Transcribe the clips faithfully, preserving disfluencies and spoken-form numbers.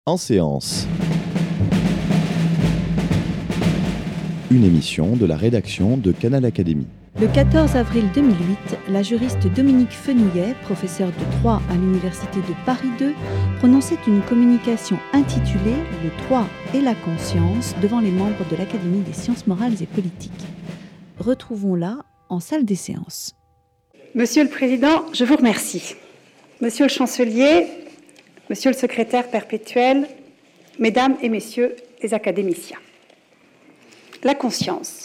En séance. Une émission de la rédaction de Canal Académie. Le quatorze avril deux mille huit, la juriste Dominique Fenouillet, professeure de droit à l'Université de Paris deux, prononçait une communication intitulée « Le droit et la conscience » devant les membres de l'Académie des sciences morales et politiques. Retrouvons-la en salle des séances. Monsieur le Président, je vous remercie. Monsieur le Chancelier, Monsieur le Secrétaire perpétuel, Mesdames et Messieurs les académiciens. La conscience.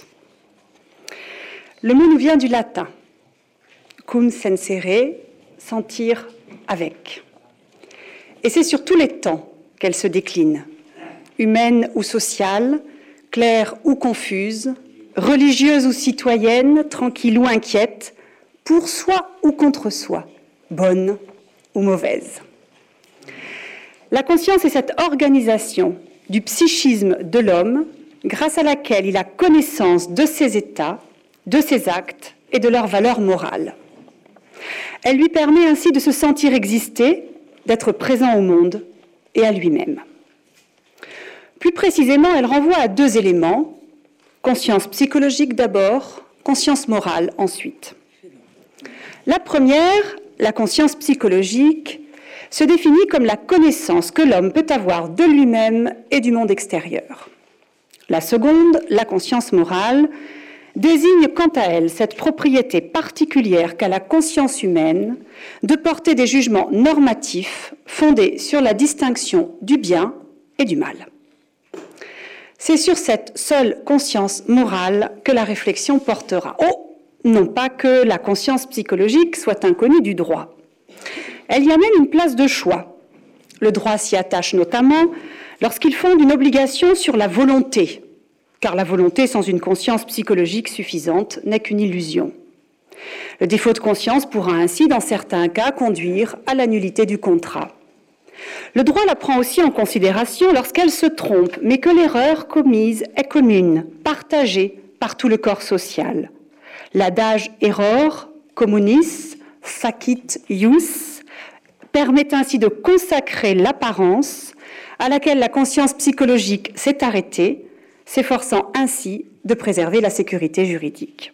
Le mot nous vient du latin, cum sensere, sentir avec. Et c'est sur tous les temps qu'elle se décline, humaine ou sociale, claire ou confuse, religieuse ou citoyenne, tranquille ou inquiète, pour soi ou contre soi, bonne ou mauvaise. La conscience est cette organisation du psychisme de l'homme grâce à laquelle il a connaissance de ses états, de ses actes et de leurs valeurs morales. Elle lui permet ainsi de se sentir exister, d'être présent au monde et à lui-même. Plus précisément, elle renvoie à deux éléments, conscience psychologique d'abord, conscience morale ensuite. La première, la conscience psychologique, se définit comme la connaissance que l'homme peut avoir de lui-même et du monde extérieur. La seconde, la conscience morale, désigne quant à elle cette propriété particulière qu'a la conscience humaine de porter des jugements normatifs fondés sur la distinction du bien et du mal. C'est sur cette seule conscience morale que la réflexion portera. Oh, non pas que la conscience psychologique soit inconnue du droit. Elle y a même une place de choix. Le droit s'y attache notamment lorsqu'il fonde une obligation sur la volonté, car la volonté sans une conscience psychologique suffisante n'est qu'une illusion. Le défaut de conscience pourra ainsi, dans certains cas, conduire à la nullité du contrat. Le droit la prend aussi en considération lorsqu'elle se trompe, mais que l'erreur commise est commune, partagée par tout le corps social. L'adage « error communis facit ius » permet ainsi de consacrer l'apparence à laquelle la conscience psychologique s'est arrêtée, s'efforçant ainsi de préserver la sécurité juridique.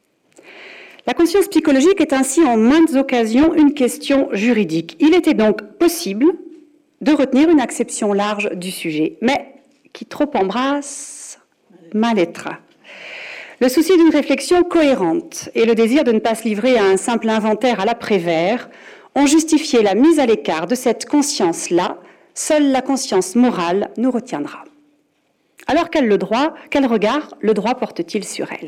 La conscience psychologique est ainsi en maintes occasions une question juridique. Il était donc possible de retenir une acception large du sujet, mais qui trop embrasse, mal être. Le souci d'une réflexion cohérente et le désir de ne pas se livrer à un simple inventaire à la Prévert ont justifié la mise à l'écart de cette conscience-là. Seule la conscience morale nous retiendra. Alors quel, le droit, quel regard le droit porte-t-il sur elle ?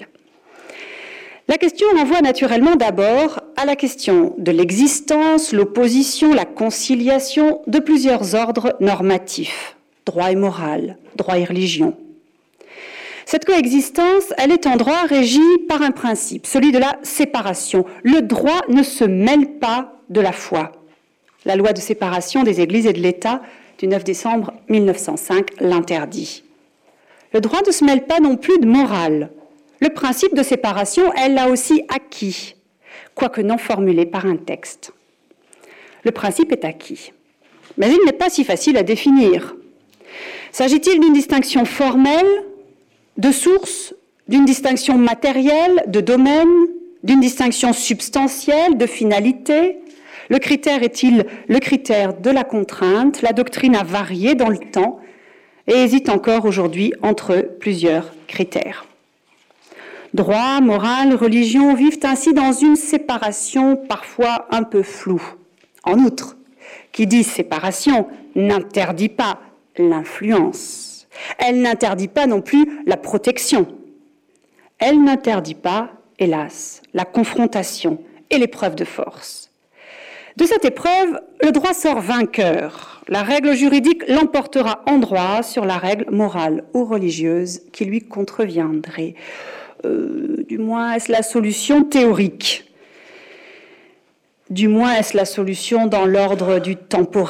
La question renvoie naturellement d'abord à la question de l'existence, l'opposition, la conciliation de plusieurs ordres normatifs, droit et morale, droit et religion. Cette coexistence, elle est en droit régie par un principe, celui de la séparation. Le droit ne se mêle pas de la foi. La loi de séparation des Églises et de l'État du neuf décembre mille neuf cent cinq l'interdit. Le droit ne se mêle pas non plus de morale. Le principe de séparation, elle l'a aussi acquis, quoique non formulé par un texte. Le principe est acquis, mais il n'est pas si facile à définir. S'agit-il d'une distinction formelle, de source, d'une distinction matérielle, de domaine, d'une distinction substantielle, de finalité ? Le critère est-il le critère de la contrainte ? La doctrine a varié dans le temps et hésite encore aujourd'hui entre plusieurs critères. Droit, morale, religion vivent ainsi dans une séparation parfois un peu floue. En outre, qui dit séparation n'interdit pas l'influence. Elle n'interdit pas non plus la protection. Elle n'interdit pas, hélas, la confrontation et l'épreuve de force. De cette épreuve, le droit sort vainqueur. La règle juridique l'emportera en droit sur la règle morale ou religieuse qui lui contreviendrait. Euh, du moins, est-ce la solution théorique ? Du moins, est-ce la solution dans l'ordre du temporel ?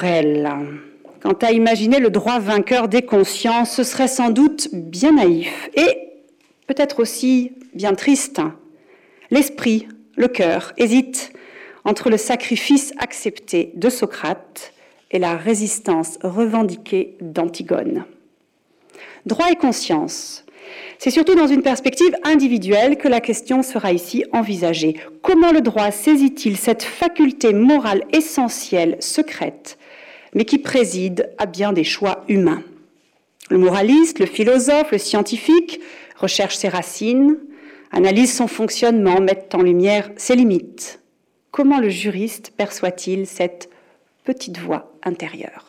Quant à imaginer le droit vainqueur des consciences, ce serait sans doute bien naïf et peut-être aussi bien triste. L'esprit, le cœur, hésitent entre le sacrifice accepté de Socrate et la résistance revendiquée d'Antigone. Droit et conscience. C'est surtout dans une perspective individuelle que la question sera ici envisagée. Comment le droit saisit-il cette faculté morale essentielle, secrète, mais qui préside à bien des choix humains? Le moraliste, le philosophe, le scientifique recherche ses racines, analyse son fonctionnement, met en lumière ses limites. Comment le juriste perçoit-il cette petite voix intérieure?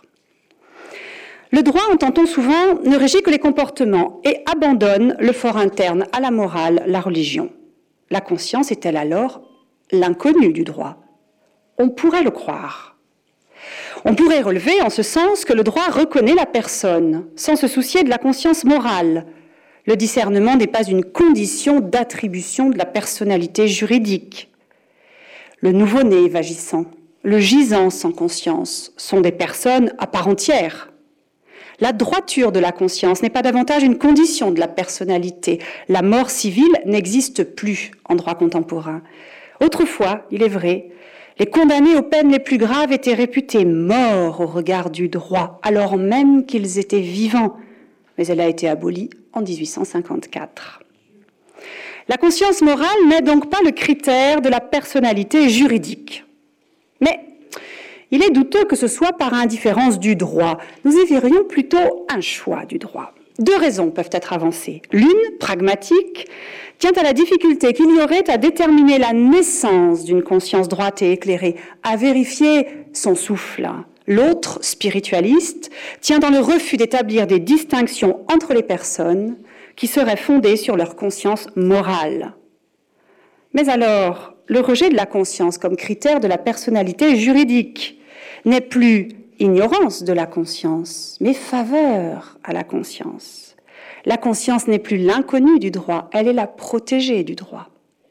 Le droit, entend-on souvent, ne régit que les comportements et abandonne le fort interne à la morale, la religion. La conscience est-elle alors l'inconnu du droit? On pourrait le croire. On pourrait relever en ce sens que le droit reconnaît la personne, sans se soucier de la conscience morale. Le discernement n'est pas une condition d'attribution de la personnalité juridique. Le nouveau-né vagissant, le gisant sans conscience sont des personnes à part entière. La droiture de la conscience n'est pas davantage une condition de la personnalité. La mort civile n'existe plus en droit contemporain. Autrefois, il est vrai, les condamnés aux peines les plus graves étaient réputés morts au regard du droit, alors même qu'ils étaient vivants. Mais elle a été abolie en dix-huit cent cinquante-quatre. La conscience morale n'est donc pas le critère de la personnalité juridique. Mais il est douteux que ce soit par indifférence du droit. Nous y verrions plutôt un choix du droit. Deux raisons peuvent être avancées. L'une, pragmatique, tient à la difficulté qu'il y aurait à déterminer la naissance d'une conscience droite et éclairée, à vérifier son souffle. L'autre, spiritualiste, tient dans le refus d'établir des distinctions entre les personnes qui seraient fondées sur leur conscience morale. Mais alors, le rejet de la conscience comme critère de la personnalité juridique n'est plus ignorance de la conscience, mais faveur à la conscience. La conscience n'est plus l'inconnue du droit, elle est la protégée du droit.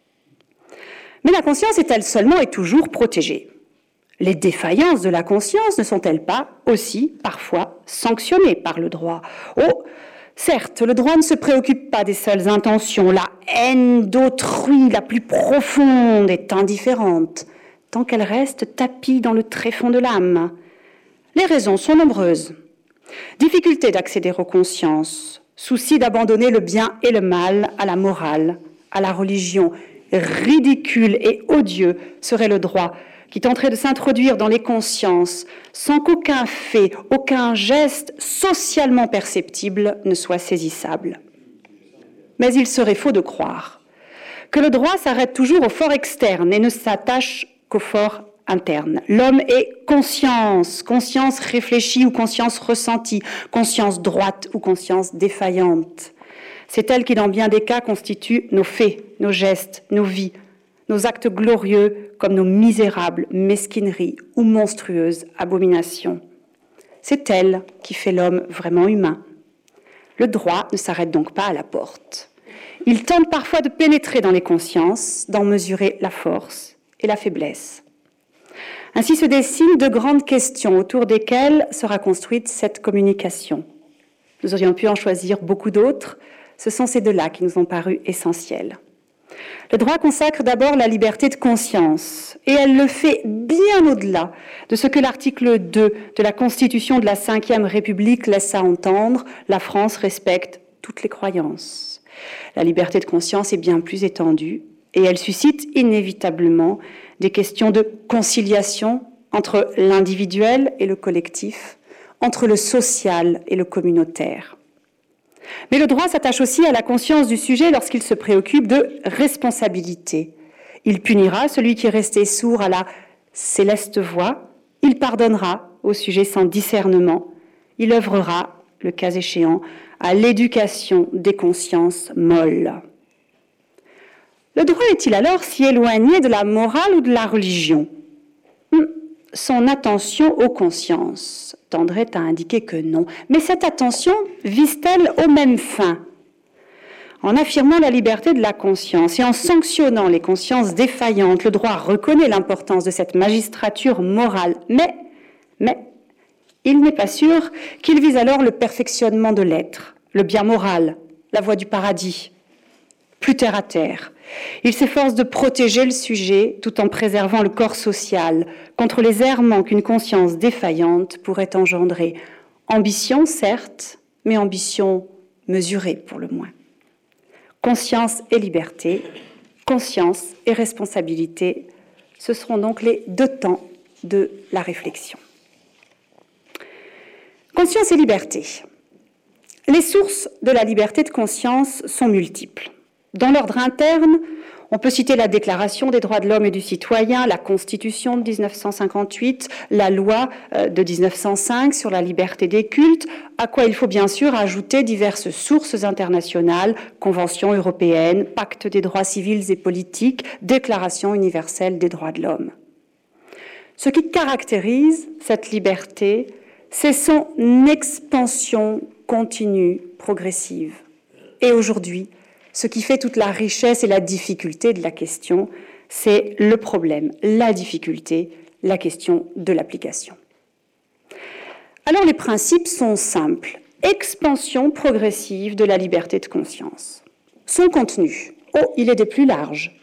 Mais la conscience est-elle seulement et toujours protégée? Les défaillances de la conscience ne sont-elles pas aussi parfois sanctionnées par le droit? Oh, certes, le droit ne se préoccupe pas des seules intentions. La haine d'autrui la plus profonde est indifférente, tant qu'elle reste tapie dans le tréfonds de l'âme. Les raisons sont nombreuses. Difficulté d'accéder aux consciences, souci d'abandonner le bien et le mal à la morale, à la religion. Ridicule et odieux serait le droit qui tenterait de s'introduire dans les consciences sans qu'aucun fait, aucun geste socialement perceptible ne soit saisissable. Mais il serait faux de croire que le droit s'arrête toujours au fort externe et ne s'attache qu'au fort interne. L'homme est conscience, conscience réfléchie ou conscience ressentie, conscience droite ou conscience défaillante. C'est elle qui, dans bien des cas, constitue nos faits, nos gestes, nos vies, nos actes glorieux comme nos misérables mesquineries ou monstrueuses abominations. C'est elle qui fait l'homme vraiment humain. Le droit ne s'arrête donc pas à la porte. Il tente parfois de pénétrer dans les consciences, d'en mesurer la force et la faiblesse. Ainsi se dessinent de grandes questions autour desquelles sera construite cette communication. Nous aurions pu en choisir beaucoup d'autres. Ce sont ces deux-là qui nous ont paru essentiels. Le droit consacre d'abord la liberté de conscience, et elle le fait bien au-delà de ce que l'article deux de la Constitution de la cinquième République laisse à entendre. La France respecte toutes les croyances. La liberté de conscience est bien plus étendue, et elle suscite inévitablement des questions de conciliation entre l'individuel et le collectif, entre le social et le communautaire. Mais le droit s'attache aussi à la conscience du sujet lorsqu'il se préoccupe de responsabilité. Il punira celui qui est resté sourd à la céleste voix, il pardonnera au sujet sans discernement, il œuvrera, le cas échéant, à l'éducation des consciences molles. Le droit est-il alors si éloigné de la morale ou de la religion? Son attention aux consciences tendrait à indiquer que non. Mais cette attention vise-t-elle aux mêmes fins? En affirmant la liberté de la conscience et en sanctionnant les consciences défaillantes, le droit reconnaît l'importance de cette magistrature morale. Mais, mais il n'est pas sûr qu'il vise alors le perfectionnement de l'être, le bien moral, la voie du paradis. Plus terre à terre, Il s'efforce de protéger le sujet tout en préservant le corps social contre les errements qu'une conscience défaillante pourrait engendrer. Ambition, certes, mais ambition mesurée pour le moins. Conscience et liberté, conscience et responsabilité, ce seront donc les deux temps de la réflexion. Conscience et liberté. Les sources de la liberté de conscience sont multiples. Dans l'ordre interne, on peut citer la Déclaration des droits de l'homme et du citoyen, la Constitution de dix-neuf cent cinquante-huit, la loi de dix-neuf cent cinq sur la liberté des cultes, à quoi il faut bien sûr ajouter diverses sources internationales, Convention européenne, Pacte des droits civils et politiques, Déclaration universelle des droits de l'homme. Ce qui caractérise cette liberté, c'est son expansion continue, progressive. Et aujourd'hui, ce qui fait toute la richesse et la difficulté de la question, c'est le problème, la difficulté, la question de l'application. Alors les principes sont simples. Expansion progressive de la liberté de conscience. Son contenu, oh, il est des plus larges.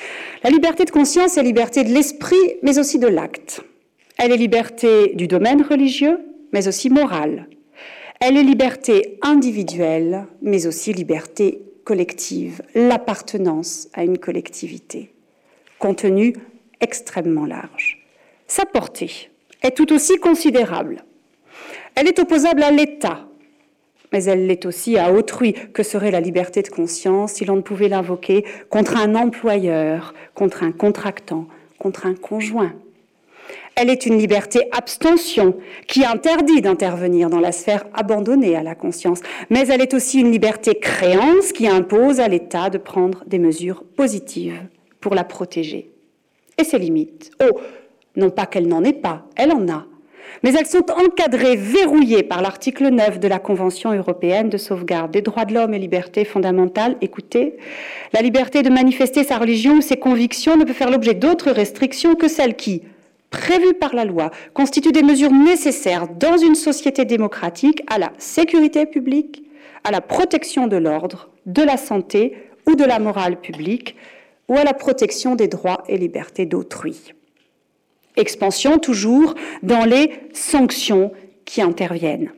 La liberté de conscience est liberté de l'esprit, mais aussi de l'acte. Elle est liberté du domaine religieux, mais aussi morale. Elle est liberté individuelle, mais aussi liberté collective, l'appartenance à une collectivité. Contenu extrêmement large. Sa portée est tout aussi considérable. Elle est opposable à l'État, mais elle l'est aussi à autrui. Que serait la liberté de conscience si l'on ne pouvait l'invoquer contre un employeur, contre un contractant, contre un conjoint? Elle est une liberté abstention qui interdit d'intervenir dans la sphère abandonnée à la conscience, mais elle est aussi une liberté créance qui impose à l'État de prendre des mesures positives pour la protéger. Et ses limites, oh, non pas qu'elle n'en ait pas, elle en a, mais elles sont encadrées, verrouillées par l'article neuf de la Convention européenne de sauvegarde des droits de l'homme et libertés fondamentales. Écoutez, la liberté de manifester sa religion ou ses convictions ne peut faire l'objet d'autres restrictions que celles qui, prévues par la loi, constituent des mesures nécessaires dans une société démocratique à la sécurité publique, à la protection de l'ordre, de la santé ou de la morale publique, ou à la protection des droits et libertés d'autrui. Expansion toujours dans les sanctions qui interviennent.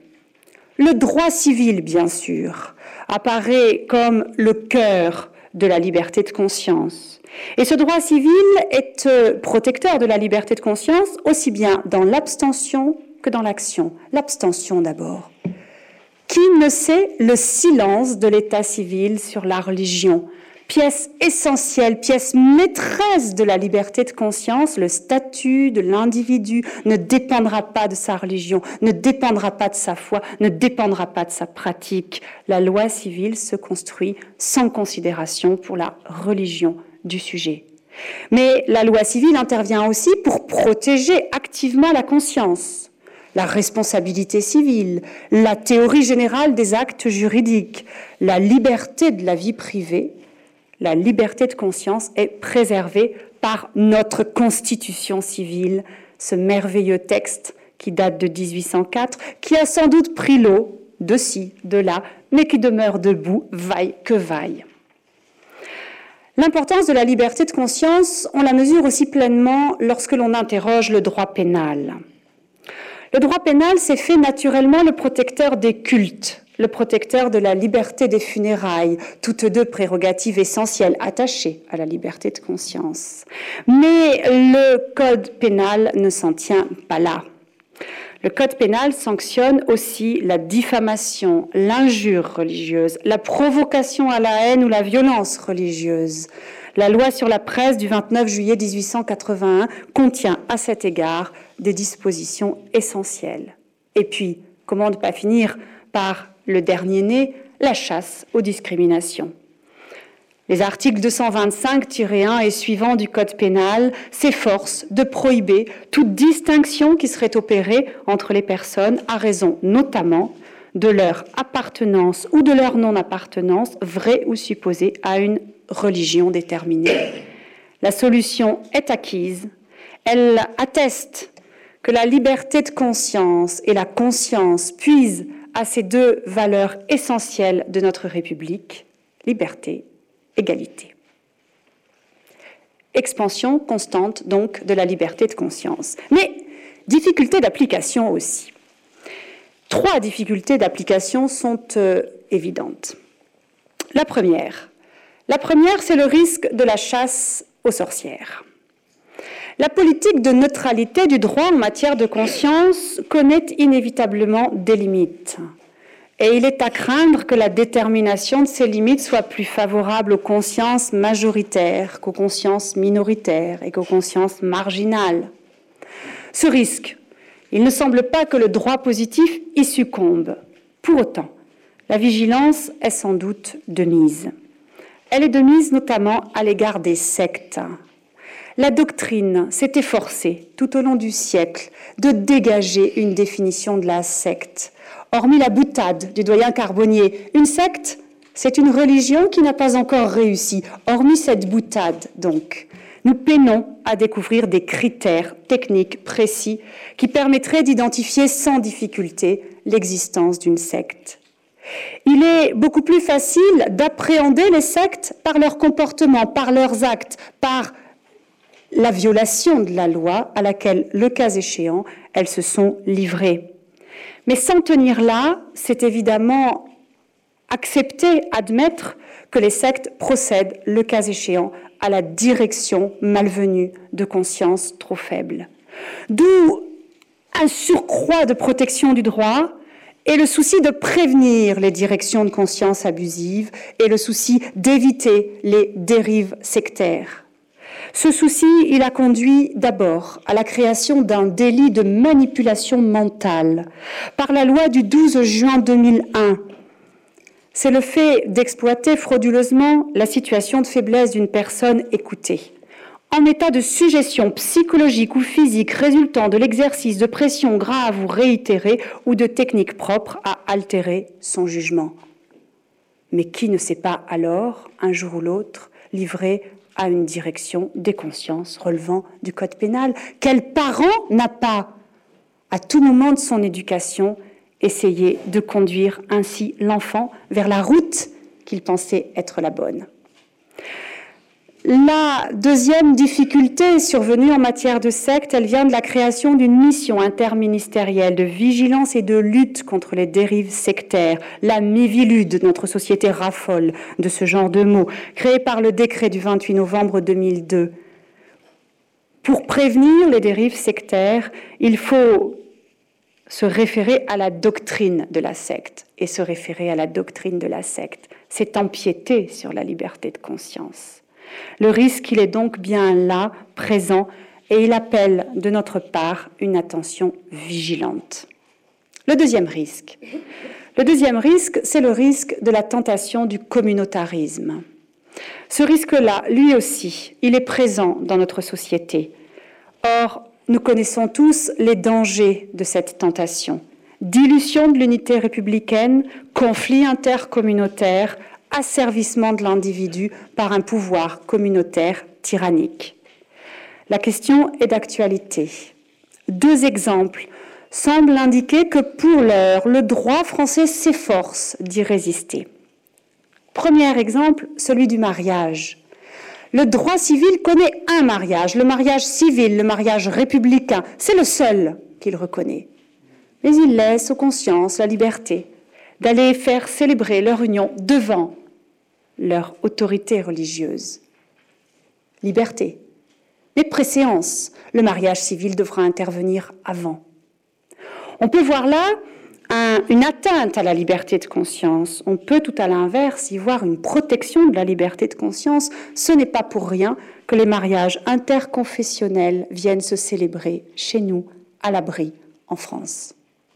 Le droit civil, bien sûr, apparaît comme le cœur de la liberté de conscience. Et ce droit civil est protecteur de la liberté de conscience aussi bien dans l'abstention que dans l'action. L'abstention d'abord. Qui ne sait le silence de l'état civil sur la religion ? Pièce essentielle, pièce maîtresse de la liberté de conscience, le statut de l'individu ne dépendra pas de sa religion, ne dépendra pas de sa foi, ne dépendra pas de sa pratique. La loi civile se construit sans considération pour la religion du sujet. Mais la loi civile intervient aussi pour protéger activement la conscience, la responsabilité civile, la théorie générale des actes juridiques, la liberté de la vie privée. La liberté de conscience est préservée par notre Constitution civile, ce merveilleux texte qui date de dix-huit cent quatre, qui a sans doute pris l'eau de ci, de là, mais qui demeure debout, vaille que vaille. L'importance de la liberté de conscience, on la mesure aussi pleinement lorsque l'on interroge le droit pénal. Le droit pénal s'est fait naturellement le protecteur des cultes, le protecteur de la liberté des funérailles, toutes deux prérogatives essentielles attachées à la liberté de conscience. Mais le code pénal ne s'en tient pas là. Le code pénal sanctionne aussi la diffamation, l'injure religieuse, la provocation à la haine ou la violence religieuse. La loi sur la presse du vingt-neuf juillet mille huit cent quatre-vingt-un contient à cet égard des dispositions essentielles. Et puis, comment ne pas finir par le dernier né, la chasse aux discriminations. Les articles deux cent vingt-cinq tiret un et suivants du Code pénal s'efforcent de prohiber toute distinction qui serait opérée entre les personnes à raison notamment de leur appartenance ou de leur non-appartenance, vraie ou supposée, à une religion déterminée. La solution est acquise. Elle atteste que la liberté de conscience et la conscience puisent à ces deux valeurs essentielles de notre République, liberté, égalité. Expansion constante, donc, de la liberté de conscience. Mais difficultés d'application aussi. Trois difficultés d'application sont euh, évidentes. La première, la première, c'est le risque de la chasse aux sorcières. La politique de neutralité du droit en matière de conscience connaît inévitablement des limites. Et il est à craindre que la détermination de ces limites soit plus favorable aux consciences majoritaires qu'aux consciences minoritaires et qu'aux consciences marginales. Ce risque, il ne semble pas que le droit positif y succombe. Pour autant, la vigilance est sans doute de mise. Elle est de mise notamment à l'égard des sectes. La doctrine s'est efforcée tout au long du siècle de dégager une définition de la secte. Hormis la boutade du doyen Carbonnier, une secte, c'est une religion qui n'a pas encore réussi. Hormis cette boutade, donc, nous peinons à découvrir des critères techniques précis qui permettraient d'identifier sans difficulté l'existence d'une secte. Il est beaucoup plus facile d'appréhender les sectes par leur comportement, par leurs actes, par la violation de la loi à laquelle, le cas échéant, elles se sont livrées. Mais s'en tenir là, c'est évidemment accepter, admettre que les sectes procèdent, le cas échéant, à la direction malvenue de consciences trop faibles. D'où un surcroît de protection du droit et le souci de prévenir les directions de conscience abusives et le souci d'éviter les dérives sectaires. Ce souci, il a conduit d'abord à la création d'un délit de manipulation mentale par la loi du douze juin deux mille un. C'est le fait d'exploiter frauduleusement la situation de faiblesse d'une personne écoutée, en état de suggestion psychologique ou physique résultant de l'exercice de pression grave ou réitérée ou de techniques propres à altérer son jugement. Mais qui ne s'est pas alors, un jour ou l'autre, livré à une direction des consciences relevant du code pénal? Quel parent n'a pas, à tout moment de son éducation, essayé de conduire ainsi l'enfant vers la route qu'il pensait être la bonne? La deuxième difficulté survenue en matière de secte, elle vient de la création d'une mission interministérielle de vigilance et de lutte contre les dérives sectaires. La Mivilude, notre société raffole de ce genre de mots, créée par le décret du vingt-huit novembre deux mille deux. Pour prévenir les dérives sectaires, il faut se référer à la doctrine de la secte. Et se référer à la doctrine de la secte, c'est empiéter sur la liberté de conscience. Le risque, il est donc bien là, présent, et il appelle de notre part une attention vigilante. Le deuxième risque. Le deuxième risque, c'est le risque de la tentation du communautarisme. Ce risque-là, lui aussi, il est présent dans notre société. Or, nous connaissons tous les dangers de cette tentation. Dilution de l'unité républicaine, conflit intercommunautaire, asservissement de l'individu par un pouvoir communautaire tyrannique. La question est d'actualité. Deux exemples semblent indiquer que pour l'heure, le droit français s'efforce d'y résister. Premier exemple, celui du mariage. Le droit civil connaît un mariage, le mariage civil, le mariage républicain. C'est le seul qu'il reconnaît. Mais il laisse aux consciences la liberté d'aller faire célébrer leur union devant leur autorité religieuse. Liberté. Mais préséance, le mariage civil devra intervenir avant. On peut voir là un, une atteinte à la liberté de conscience. On peut tout à l'inverse y voir une protection de la liberté de conscience. Ce n'est pas pour rien que les mariages interconfessionnels viennent se célébrer chez nous, à l'abri, en France.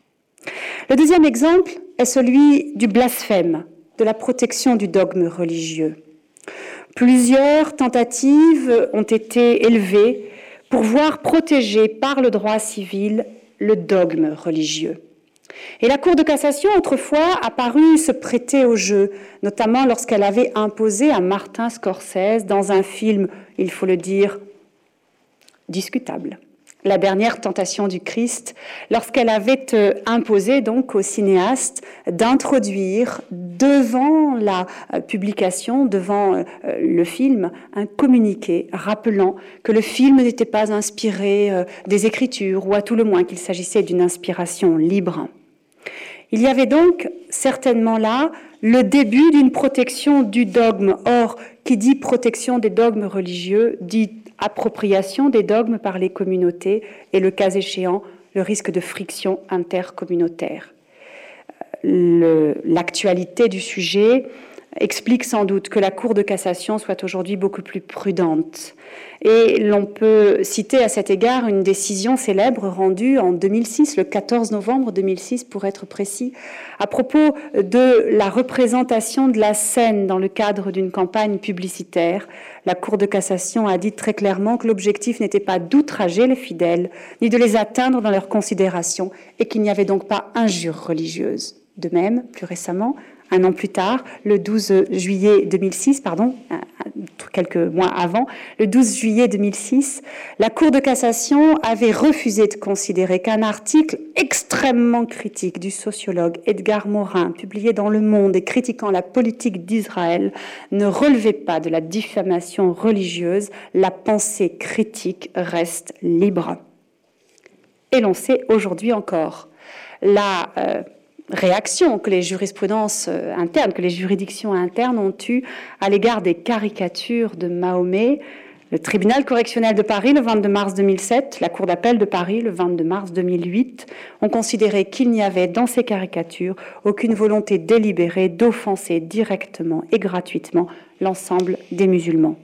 Le deuxième exemple est celui du blasphème, de la protection du dogme religieux. Plusieurs tentatives ont été élevées pour voir protégé par le droit civil le dogme religieux. Et la Cour de cassation, autrefois, a paru se prêter au jeu, notamment lorsqu'elle avait imposé à Martin Scorsese, dans un film, il faut le dire, discutable, la dernière tentation du Christ, lorsqu'elle avait euh, imposé donc au cinéaste d'introduire devant la euh, publication, devant euh, le film, un communiqué rappelant que le film n'était pas inspiré euh, des Écritures, ou à tout le moins qu'il s'agissait d'une inspiration libre. Il y avait donc certainement là le début d'une protection du dogme. Or, qui dit protection des dogmes religieux, dit appropriation des dogmes par les communautés et, le cas échéant, le risque de friction intercommunautaire. Le, l'actualité du sujet explique sans doute que la Cour de cassation soit aujourd'hui beaucoup plus prudente. Et l'on peut citer à cet égard une décision célèbre rendue en deux mille six, le quatorze novembre deux mille six pour être précis, à propos de la représentation de la scène dans le cadre d'une campagne publicitaire. La Cour de cassation a dit très clairement que l'objectif n'était pas d'outrager les fidèles, ni de les atteindre dans leurs considérations, et qu'il n'y avait donc pas injure religieuse. De même, plus récemment, un an plus tard, le douze juillet deux mille six, pardon, quelques mois avant, le douze juillet deux mille six, la Cour de cassation avait refusé de considérer qu'un article extrêmement critique du sociologue Edgar Morin, publié dans Le Monde et critiquant la politique d'Israël, ne relevait pas de la diffamation religieuse. La pensée critique reste libre. Et l'on sait aujourd'hui encore la euh, réaction que les jurisprudences internes, que les juridictions internes ont eues à l'égard des caricatures de Mahomet. Le tribunal correctionnel de Paris, le vingt-deux mars deux mille sept, la Cour d'appel de Paris, le vingt-deux mars deux mille huit, ont considéré qu'il n'y avait dans ces caricatures aucune volonté délibérée d'offenser directement et gratuitement l'ensemble des musulmans.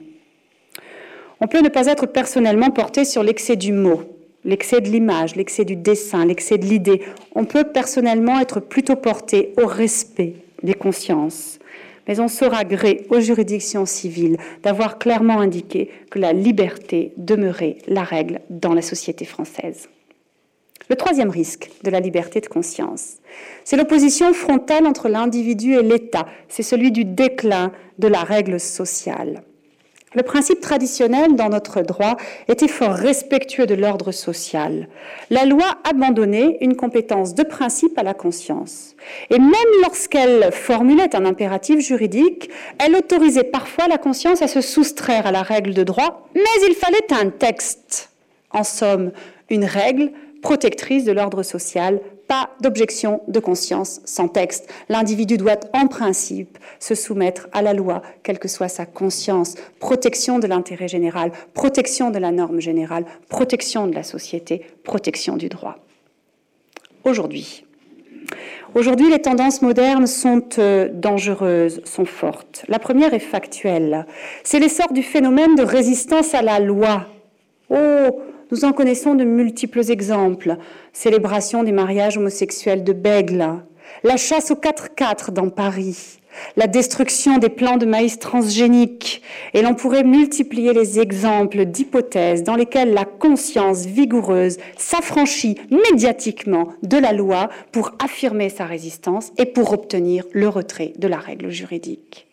On peut ne pas être personnellement porté sur l'excès du mot, l'excès de l'image, l'excès du dessin, l'excès de l'idée. On peut personnellement être plutôt porté au respect des consciences. Mais on saura gré aux juridictions civiles d'avoir clairement indiqué que la liberté demeurait la règle dans la société française. Le troisième risque de la liberté de conscience, c'est l'opposition frontale entre l'individu et l'État. C'est celui du déclin de la règle sociale. Le principe traditionnel dans notre droit était fort respectueux de l'ordre social. La loi abandonnait une compétence de principe à la conscience. Et même lorsqu'elle formulait un impératif juridique, elle autorisait parfois la conscience à se soustraire à la règle de droit, mais il fallait un texte. En somme, une règle protectrice de l'ordre social, pas d'objection de conscience sans texte. L'individu doit en principe se soumettre à la loi, quelle que soit sa conscience. Protection de l'intérêt général, protection de la norme générale, protection de la société, protection du droit. Aujourd'hui, Aujourd'hui, les tendances modernes sont euh, dangereuses, sont fortes. La première est factuelle. C'est l'essor du phénomène de résistance à la loi. Oh, nous en connaissons de multiples exemples. Célébration des mariages homosexuels de Bègle, la chasse au quatre quatre dans Paris, la destruction des plants de maïs transgéniques. Et l'on pourrait multiplier les exemples d'hypothèses dans lesquelles la conscience vigoureuse s'affranchit médiatiquement de la loi pour affirmer sa résistance et pour obtenir le retrait de la règle juridique.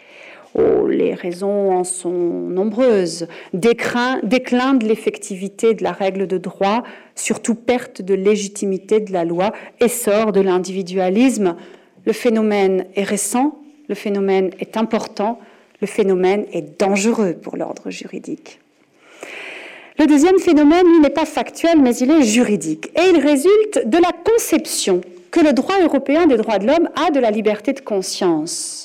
Oh, les raisons en sont nombreuses. Déclin, déclin de l'effectivité de la règle de droit, surtout perte de légitimité de la loi, essor de l'individualisme. Le phénomène est récent, le phénomène est important, le phénomène est dangereux pour l'ordre juridique. Le deuxième phénomène, lui, n'est pas factuel, mais il est juridique. Et il résulte de la conception que le droit européen des droits de l'homme a de la liberté de conscience.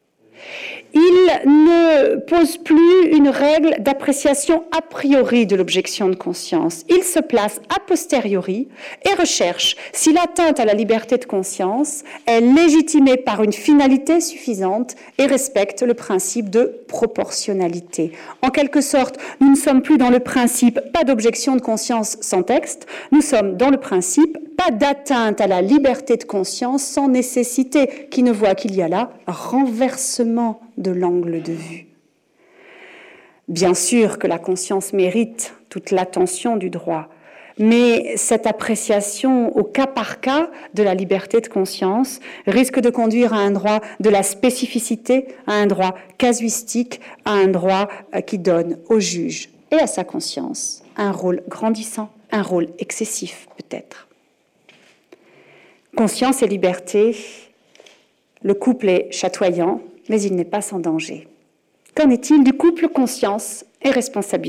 Il ne pose plus une règle d'appréciation a priori de l'objection de conscience. Il se place a posteriori et recherche si l'atteinte à la liberté de conscience est légitimée par une finalité suffisante et respecte le principe de proportionnalité. En quelque sorte, nous ne sommes plus dans le principe pas d'objection de conscience sans texte, nous sommes dans le principe pas d'atteinte à la liberté de conscience sans nécessité, qui ne voit qu'il y a là renversement de l'angle de vue. Bien sûr que la conscience mérite toute l'attention du droit, mais cette appréciation au cas par cas de la liberté de conscience risque de conduire à un droit de la spécificité, à un droit casuistique, à un droit qui donne au juge et à sa conscience un rôle grandissant un rôle excessif peut-être. Conscience et liberté, le couple est chatoyant, mais il n'est pas sans danger. Qu'en est-il du couple conscience et responsabilité ?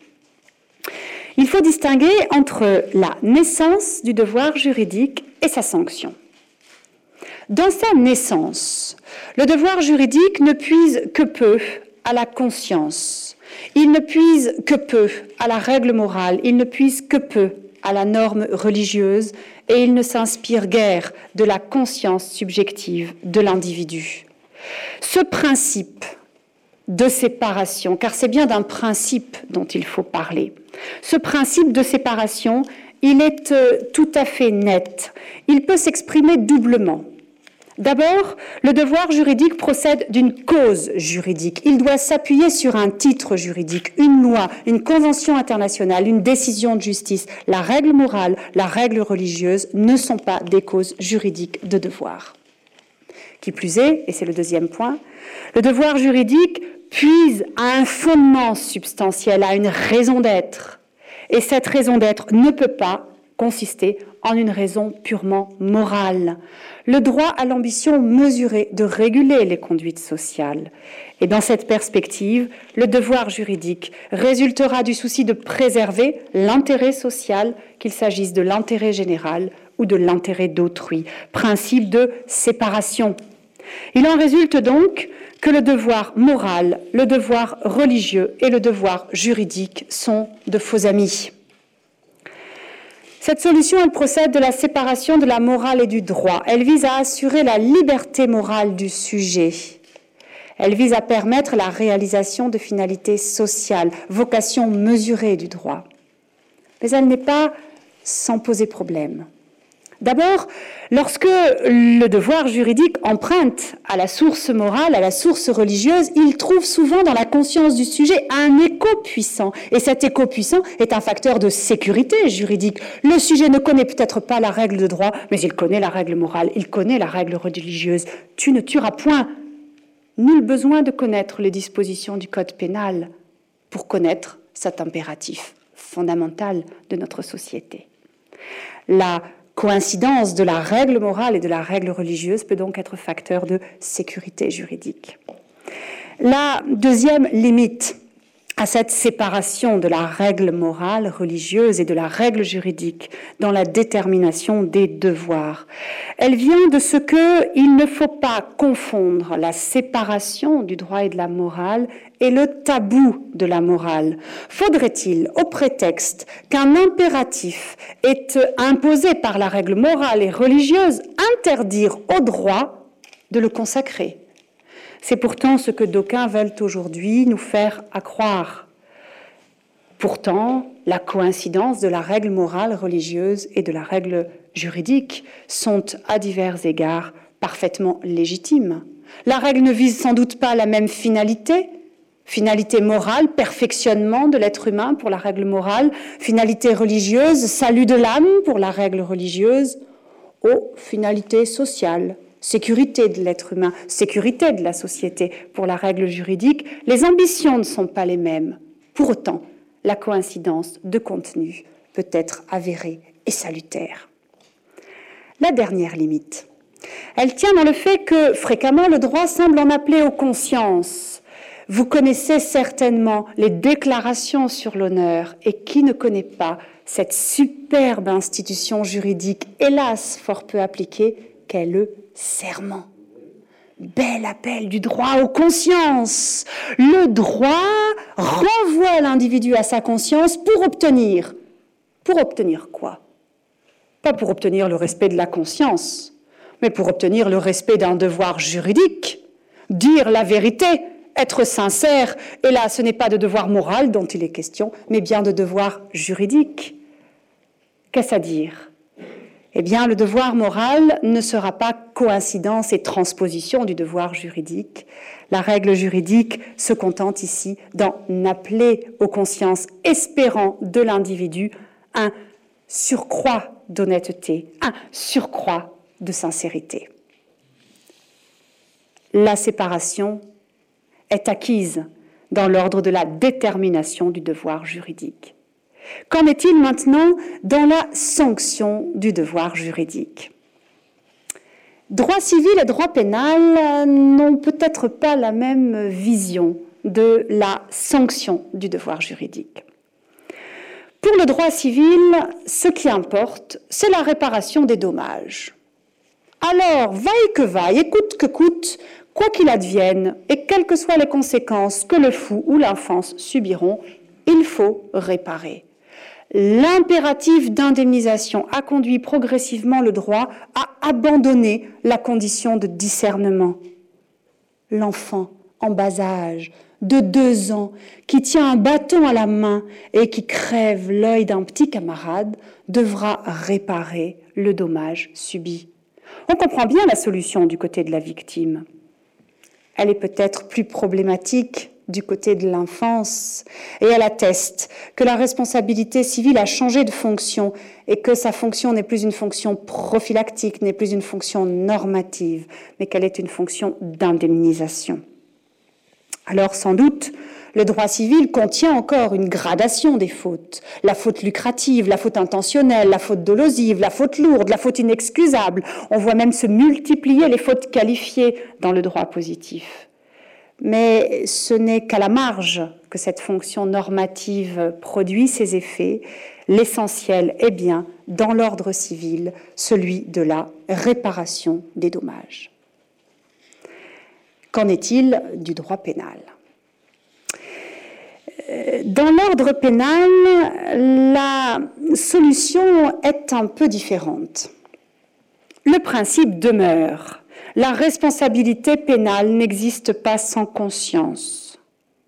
Il faut distinguer entre la naissance du devoir juridique et sa sanction. Dans sa naissance, le devoir juridique ne puise que peu à la conscience, il ne puise que peu à la règle morale, il ne puise que peu à la norme religieuse et il ne s'inspire guère de la conscience subjective de l'individu. Ce principe de séparation, car c'est bien d'un principe dont il faut parler, ce principe de séparation, il est euh, tout à fait net. Il peut s'exprimer doublement. D'abord, le devoir juridique procède d'une cause juridique. Il doit s'appuyer sur un titre juridique, une loi, une convention internationale, une décision de justice. La règle morale, la règle religieuse ne sont pas des causes juridiques de devoir. Qui plus est, et c'est le deuxième point, le devoir juridique puise à un fondement substantiel, à une raison d'être. Et cette raison d'être ne peut pas consister en une raison purement morale. Le droit a l'ambition mesurée de réguler les conduites sociales. Et dans cette perspective, le devoir juridique résultera du souci de préserver l'intérêt social, qu'il s'agisse de l'intérêt général ou de l'intérêt d'autrui. Principe de séparation. Il en résulte donc que le devoir moral, le devoir religieux et le devoir juridique sont de faux amis. Cette solution, elle procède de la séparation de la morale et du droit. Elle vise à assurer la liberté morale du sujet. Elle vise à permettre la réalisation de finalités sociales, vocation mesurée du droit. Mais elle n'est pas sans poser problème. D'abord, lorsque le devoir juridique emprunte à la source morale, à la source religieuse, il trouve souvent dans la conscience du sujet un écho puissant. Et cet écho puissant est un facteur de sécurité juridique. Le sujet ne connaît peut-être pas la règle de droit, mais il connaît la règle morale, il connaît la règle religieuse. Tu ne tueras point. Nul besoin de connaître les dispositions du code pénal pour connaître cet impératif fondamental de notre société. La coïncidence de la règle morale et de la règle religieuse peut donc être facteur de sécurité juridique. La deuxième limite à cette séparation de la règle morale religieuse et de la règle juridique dans la détermination des devoirs, elle vient de ce qu'il ne faut pas confondre la séparation du droit et de la morale et le tabou de la morale. Faudrait-il, au prétexte qu'un impératif est imposé par la règle morale et religieuse, interdire au droit de le consacrer ? C'est pourtant ce que d'aucuns veulent aujourd'hui nous faire accroire. Pourtant, la coïncidence de la règle morale religieuse et de la règle juridique sont à divers égards parfaitement légitimes. La règle ne vise sans doute pas la même finalité, finalité morale, perfectionnement de l'être humain pour la règle morale, finalité religieuse, salut de l'âme pour la règle religieuse, ou finalité sociale, sécurité de l'être humain, sécurité de la société pour la règle juridique. Les ambitions ne sont pas les mêmes. Pour autant, la coïncidence de contenu peut être avérée et salutaire. La dernière limite, elle tient dans le fait que fréquemment le droit semble en appeler aux consciences. Vous connaissez certainement les déclarations sur l'honneur, et qui ne connaît pas cette superbe institution juridique, hélas fort peu appliquée, qu'est le serment. Bel appel du droit aux consciences. Le droit renvoie l'individu à sa conscience pour obtenir. Pour obtenir quoi ? Pas pour obtenir le respect de la conscience, mais pour obtenir le respect d'un devoir juridique. Dire la vérité, être sincère, et là ce n'est pas de devoir moral dont il est question, mais bien de devoir juridique. Qu'est-ce à dire ? Eh bien, le devoir moral ne sera pas coïncidence et transposition du devoir juridique. La règle juridique se contente ici d'en appeler aux consciences espérant de l'individu un surcroît d'honnêteté, un surcroît de sincérité. La séparation est acquise dans l'ordre de la détermination du devoir juridique. Qu'en est-il maintenant dans la sanction du devoir juridique ? Droit civil et droit pénal n'ont peut-être pas la même vision de la sanction du devoir juridique. Pour le droit civil, ce qui importe, c'est la réparation des dommages. Alors, vaille que vaille, et coûte que coûte, quoi qu'il advienne, et quelles que soient les conséquences que le fou ou l'enfance subiront, il faut réparer. L'impératif d'indemnisation a conduit progressivement le droit à abandonner la condition de discernement. L'enfant en bas âge, de deux ans, qui tient un bâton à la main et qui crève l'œil d'un petit camarade, devra réparer le dommage subi. On comprend bien la solution du côté de la victime. Elle est peut-être plus problématique du côté de l'enfance, et elle atteste que la responsabilité civile a changé de fonction et que sa fonction n'est plus une fonction prophylactique, n'est plus une fonction normative, mais qu'elle est une fonction d'indemnisation. Alors, sans doute, le droit civil contient encore une gradation des fautes. La faute lucrative, la faute intentionnelle, la faute dolosive, la faute lourde, la faute inexcusable. On voit même se multiplier les fautes qualifiées dans le droit positif. Mais ce n'est qu'à la marge que cette fonction normative produit ses effets. L'essentiel est bien, dans l'ordre civil, celui de la réparation des dommages. Qu'en est-il du droit pénal ? Dans l'ordre pénal, la solution est un peu différente. Le principe demeure. La responsabilité pénale n'existe pas sans conscience.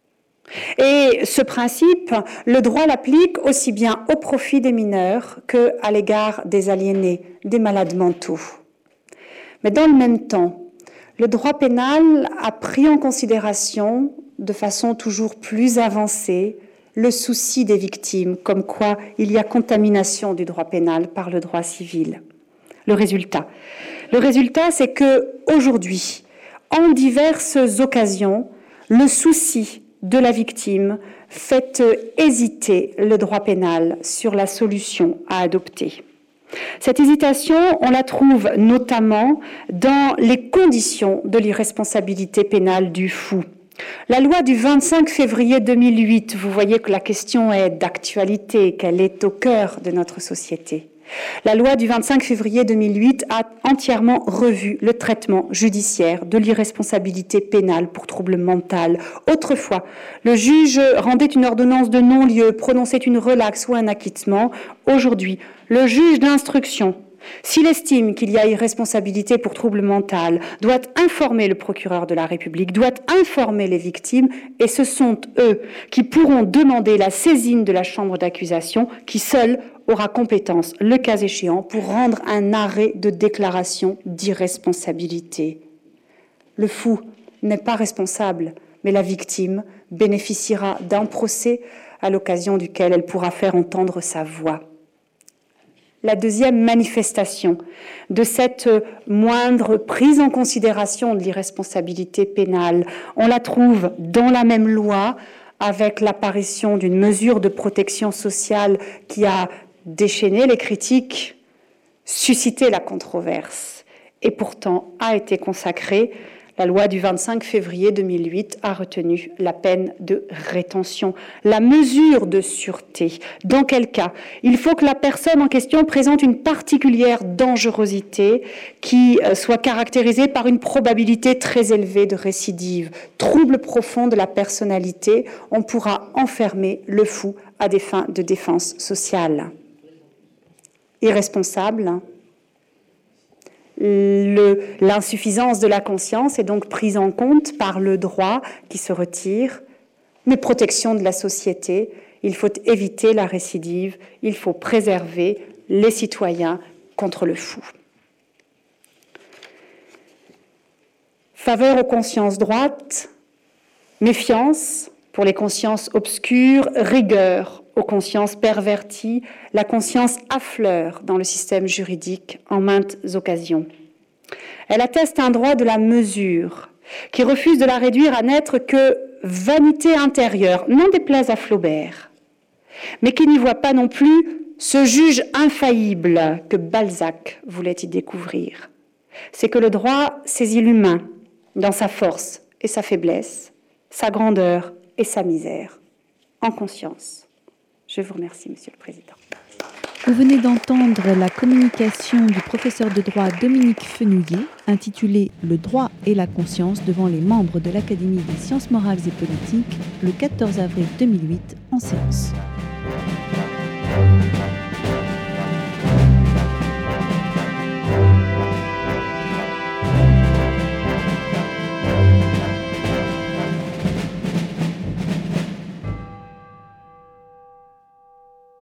Et ce principe, le droit l'applique aussi bien au profit des mineurs qu'à l'égard des aliénés, des malades mentaux. Mais dans le même temps, le droit pénal a pris en considération, de façon toujours plus avancée, le souci des victimes, comme quoi il y a contamination du droit pénal par le droit civil. Le résultat, le résultat, c'est que aujourd'hui, en diverses occasions, le souci de la victime fait hésiter le droit pénal sur la solution à adopter. Cette hésitation, on la trouve notamment dans les conditions de l'irresponsabilité pénale du fou. La loi du vingt-cinq février deux mille huit, vous voyez que la question est d'actualité, qu'elle est au cœur de notre société. La loi du vingt-cinq février deux mille huit a entièrement revu le traitement judiciaire de l'irresponsabilité pénale pour trouble mental. Autrefois, le juge rendait une ordonnance de non-lieu, prononçait une relaxe ou un acquittement. Aujourd'hui, le juge d'instruction, s'il estime qu'il y a irresponsabilité pour trouble mental, doit informer le procureur de la République, doit informer les victimes, et ce sont eux qui pourront demander la saisine de la chambre d'accusation, qui seule aura compétence, le cas échéant, pour rendre un arrêt de déclaration d'irresponsabilité. Le fou n'est pas responsable, mais la victime bénéficiera d'un procès à l'occasion duquel elle pourra faire entendre sa voix. La deuxième manifestation de cette moindre prise en considération de l'irresponsabilité pénale, on la trouve dans la même loi avec l'apparition d'une mesure de protection sociale qui a déchaîné les critiques, suscité la controverse et pourtant a été consacrée. La loi du vingt-cinq février deux mille huit a retenu la peine de rétention. La mesure de sûreté, dans quel cas? Il faut que la personne en question présente une particulière dangerosité qui soit caractérisée par une probabilité très élevée de récidive. Trouble profond de la personnalité, on pourra enfermer le fou à des fins de défense sociale. Irresponsable, Le, l'insuffisance de la conscience est donc prise en compte par le droit qui se retire, mais protection de la société, il faut éviter la récidive, il faut préserver les citoyens contre le fou. Faveur aux consciences droites, méfiance pour les consciences obscures, rigueur aux consciences perverties, la conscience affleure dans le système juridique en maintes occasions. Elle atteste un droit de la mesure, qui refuse de la réduire à n'être que vanité intérieure, n'en déplaise à Flaubert. mais qui n'y voit pas non plus ce juge infaillible que Balzac voulait y découvrir. C'est que le droit saisit l'humain dans sa force et sa faiblesse, sa grandeur et sa misère, en conscience. Je vous remercie, Monsieur le Président. Vous venez d'entendre la communication du professeur de droit Dominique Fenouillet, intitulée « Le droit et la conscience » devant les membres de l'Académie des sciences morales et politiques, le quatorze avril deux mille huit, en séance.